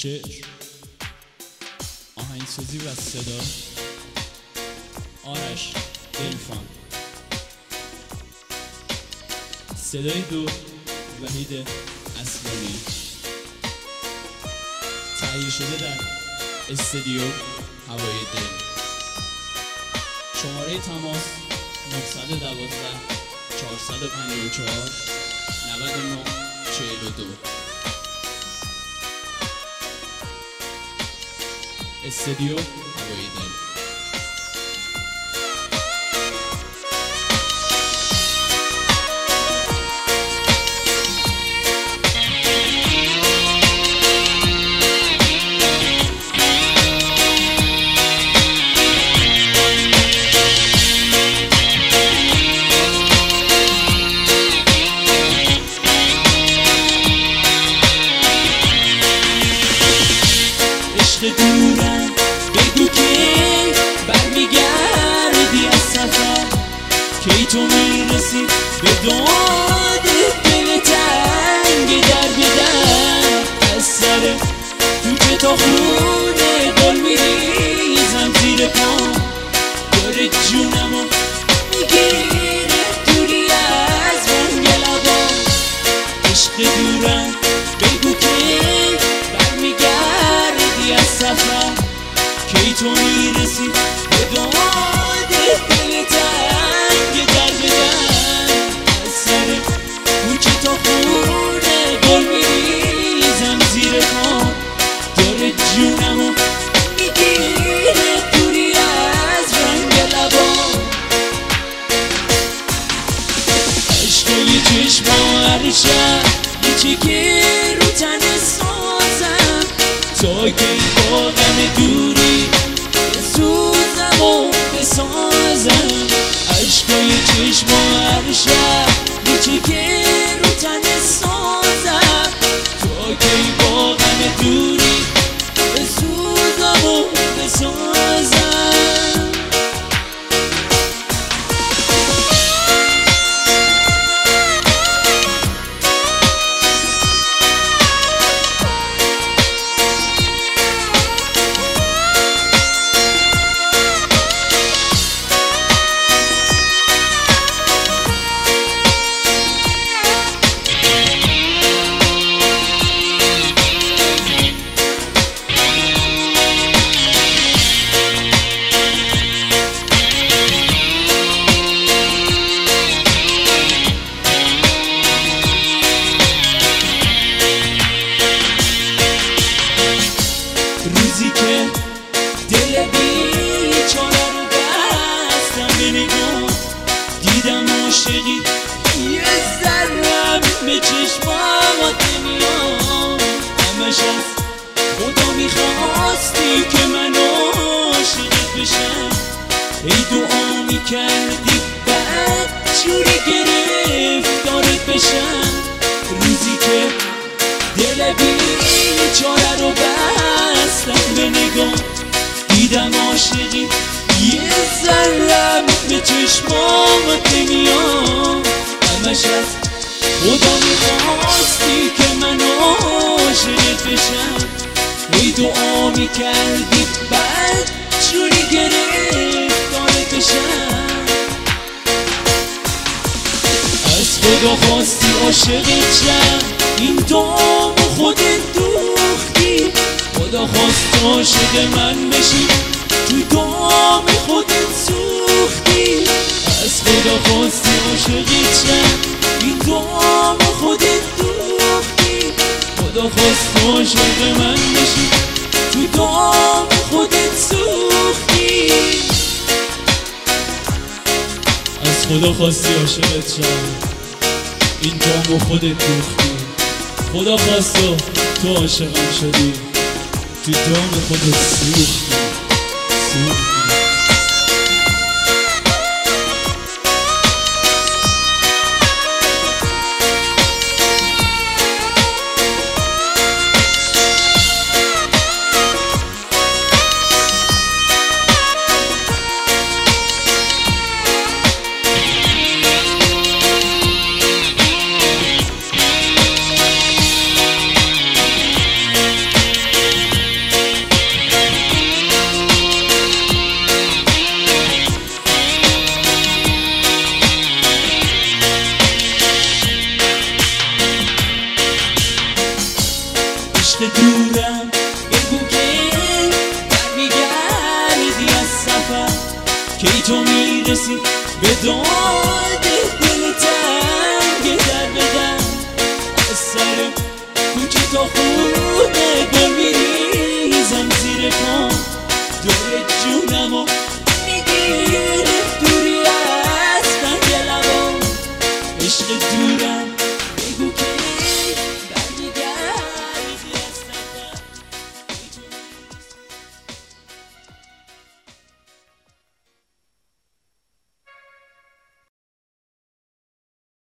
شعر، آهنگسازی و صدا آرش دلفان، صدای دو وحید اصلانی، تهیه شده در استودیو هوای دل. شماره تماس 912 454 99 42. استودیو هوای دل. دورم بگو که برمیگردی از سفر، کی تو میرسی به داد دل تنگ در بدن. از سر کوچه تا خونه دل میریزم زیر پام، داره جونمو میگیره دوری از من گلبا. عشق دورم بگو که برمیگردی از سفر، کی تو میرسی به داد دل تنگ در بدن. از سر کوچه تا خونه گل میریزم زیر پام، داره جونمو میگیره دوری از رنگ لبا. عشقای چشما هر شب یه که رو تن سازم، تا که با غم دوری بسوزم و بسازم. عشقای چشما هر شب یه که رو تن سازم، تا که با غم دوری بسوزم و بسازم. روزی که دل بیچاره رو بستم به نگاه، دیدم عاشقی یه ذرم به چشمات نمیاد. همش از خدا میخواستی که من عاشقت بشم، ای دعا میکردی بعد جوری گرفتارت بشم. روزی که دل بیچاره رو بستم به نگاه، دیدم عاشقی یه ذرم به چشمات نمیاد. همش از خدا میخواستی که من عاشقت بشم، ای دعا میکردی بعد جوری گرفتارت بشم. از خدا خواستی عاشقت شم، این دام خودت دوختی. خدا خواست عاشق من بشی، تو دام خودت سوختی. از خدا خواستی عاشقت شم، این دام خودت دوختی. خدا خواست عاشق من بشی، تو دام خودت سوختی. از خدا خواستی عاشقت شم، این دام خودت دوختی. خدا خواست و تو عاشقم شدی، تو دام خودت سوختی. کی تو میرسی به داد